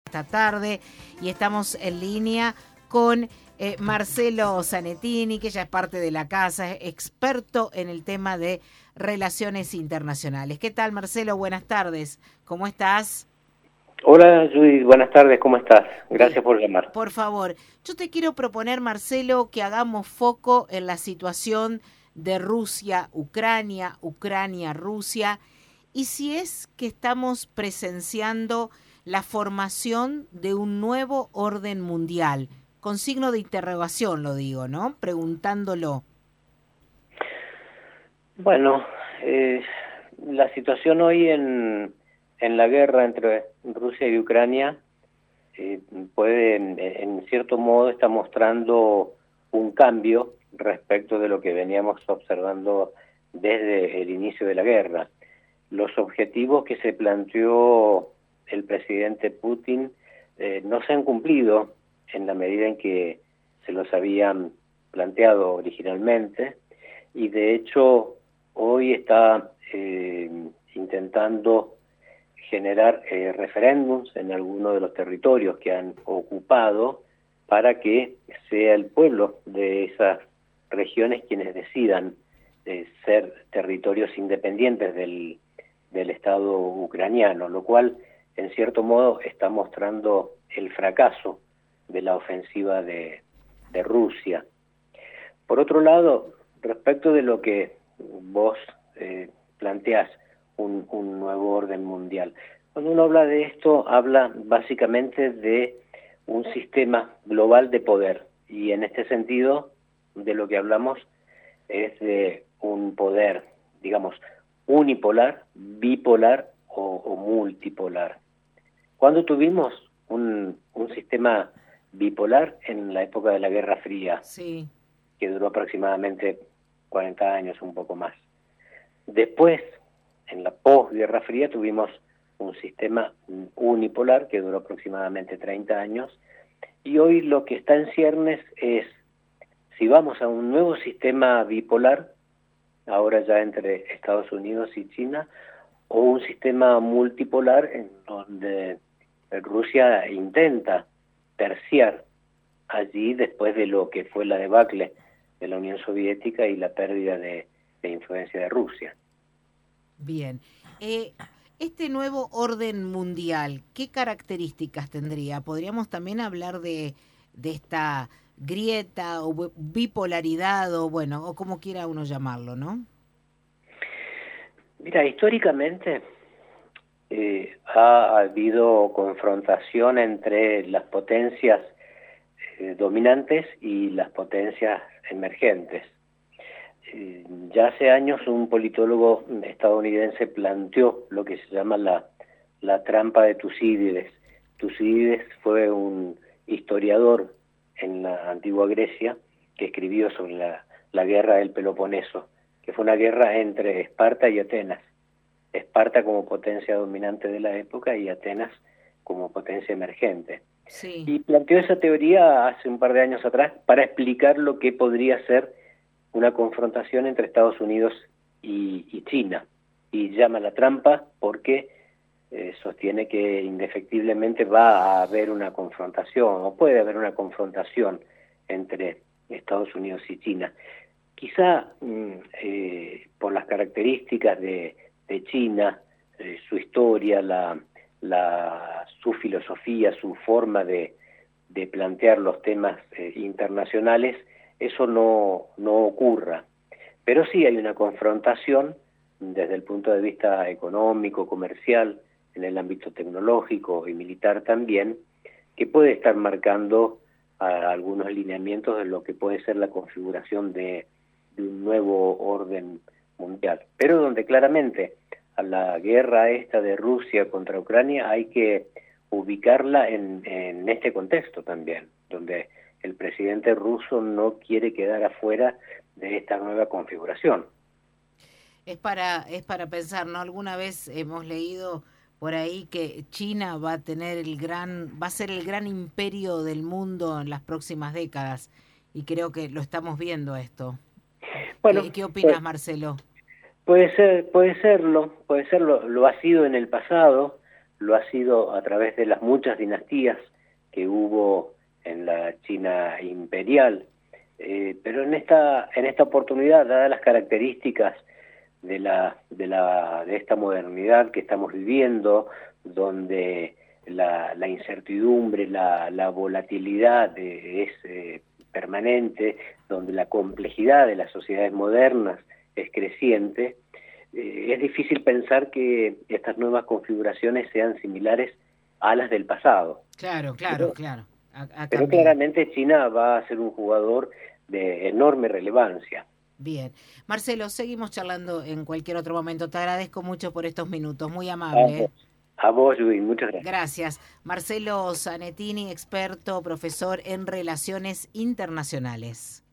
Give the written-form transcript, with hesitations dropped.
esta tarde y estamos en línea con Marcelo Zanettini, que ya es parte de la casa, es experto en el tema de relaciones internacionales. ¿Qué tal, Marcelo? Buenas tardes. ¿Cómo estás? Hola, Judith. Buenas tardes. ¿Cómo estás? Gracias por llamar. Por favor, yo te quiero proponer, Marcelo, que hagamos foco en la situación de Rusia, Ucrania, Rusia, y si es que estamos presenciando la formación de un nuevo orden mundial, con signo de interrogación lo digo, ¿no? Preguntándolo. Bueno, la situación hoy en la guerra entre Rusia y Ucrania puede, en cierto modo, está mostrando un cambio respecto de lo que veníamos observando desde el inicio de la guerra. Los objetivos que se planteó el presidente Putin no se han cumplido en la medida en que se los habían planteado originalmente, y de hecho hoy está intentando generar referéndums en algunos de los territorios que han ocupado para que sea el pueblo de esas regiones quienes decidan ser territorios independientes del Estado ucraniano, lo cual en cierto modo está mostrando el fracaso de la ofensiva de Rusia. Por otro lado, respecto de lo que vos planteás, un nuevo orden mundial. Cuando uno habla de esto, habla básicamente de un sistema global de poder, y en este sentido de lo que hablamos es de un poder, digamos, unipolar, bipolar o multipolar. ¿Cuándo tuvimos un sistema bipolar? En la época de la Guerra Fría, Sí, que duró aproximadamente 40 años, un poco más. Después, en la posguerra fría, tuvimos un sistema unipolar que duró aproximadamente 30 años, y hoy lo que está en ciernes es si vamos a un nuevo sistema bipolar, ahora ya entre Estados Unidos y China, o un sistema multipolar en donde Rusia intenta terciar allí después de lo que fue la debacle de la Unión Soviética y la pérdida de influencia de Rusia. bien. Este nuevo orden mundial, ¿qué características tendría? Podríamos también hablar de esta grieta o bipolaridad o bueno, o como quiera uno llamarlo, ¿no? Mira, históricamente ha habido confrontación entre las potencias dominantes y las potencias emergentes. Ya hace años un politólogo estadounidense planteó lo que se llama la trampa de Tucídides. Tucídides fue un historiador en la antigua Grecia que escribió sobre la guerra del Peloponeso, que fue una guerra entre Esparta y Atenas. Esparta como potencia dominante de la época y Atenas como potencia emergente. Sí. Y planteó esa teoría hace un par de años atrás para explicar lo que podría ser una confrontación entre Estados Unidos y China, y llama la trampa porque sostiene que indefectiblemente va a haber una confrontación, o puede haber una confrontación entre Estados Unidos y China. Quizá por las características de China, su historia, su filosofía, su forma de plantear los temas internacionales, eso no ocurra. Pero sí hay una confrontación desde el punto de vista económico, comercial, en el ámbito tecnológico y militar también, que puede estar marcando algunos lineamientos de lo que puede ser la configuración de un nuevo orden mundial. Pero donde claramente a la guerra esta de Rusia contra Ucrania hay que ubicarla en este contexto también, donde el presidente ruso no quiere quedar afuera de esta nueva configuración. Es para pensar, ¿no? Alguna vez hemos leído por ahí que China va a ser el gran imperio del mundo en las próximas décadas, y creo que lo estamos viendo esto. Bueno, ¿Qué opinas, Marcelo? puede serlo, lo ha sido en el pasado. lo ha sido a través de las muchas dinastías que hubo en la China imperial. Pero en esta oportunidad, dadas las características de esta modernidad que estamos viviendo, donde la incertidumbre, la volatilidad es permanente, donde la complejidad de las sociedades modernas es creciente, es difícil pensar que estas nuevas configuraciones sean similares a las del pasado. Claro. Pero claramente China va a ser un jugador de enorme relevancia. Bien. Marcelo, seguimos charlando en cualquier otro momento. Te agradezco mucho por estos minutos. Muy amable. A vos, Judy, muchas gracias. Gracias. Marcelo Zanettini, experto, profesor en Relaciones Internacionales.